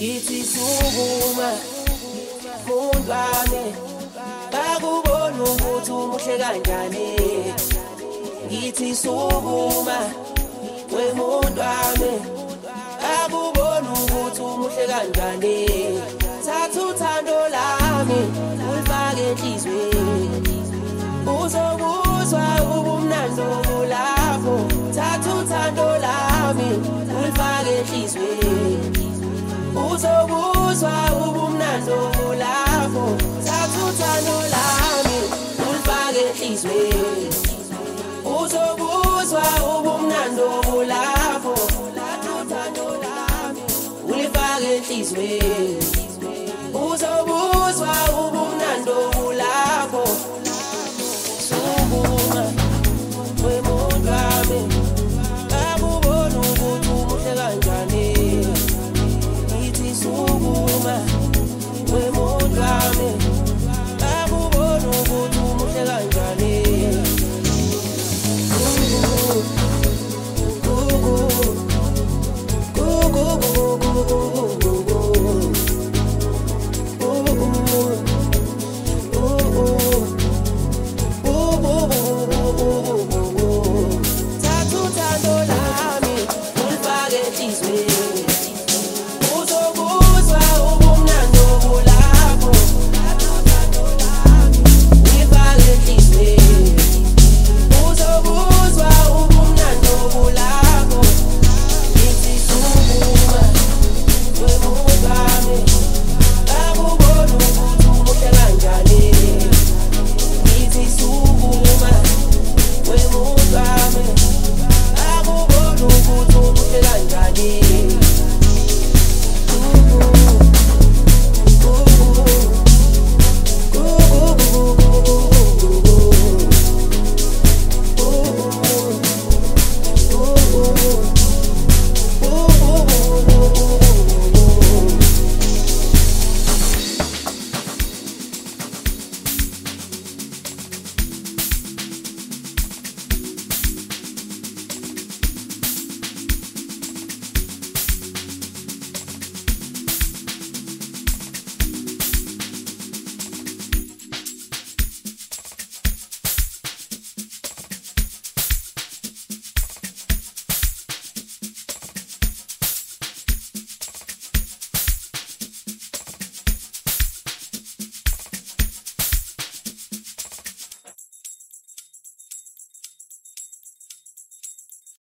Ngithi sukuma mundwane bakubona ukuthi umuhle kanjani. Ngithi sukuma wemundwane bakubona ukuthi umuhle kanjani. Thatha uthando lami ulifake enhlizweni uzokuzwa ubumnandi obulapho. Thatha uthando lami ulifake enhlizweni uzokuzwa ubumnandi obulapho. Thatha uthando lami ulifake enhlizweni uzokuzwa ubumnandi obulapho. Thatha uthando lami ulifake enhlizweni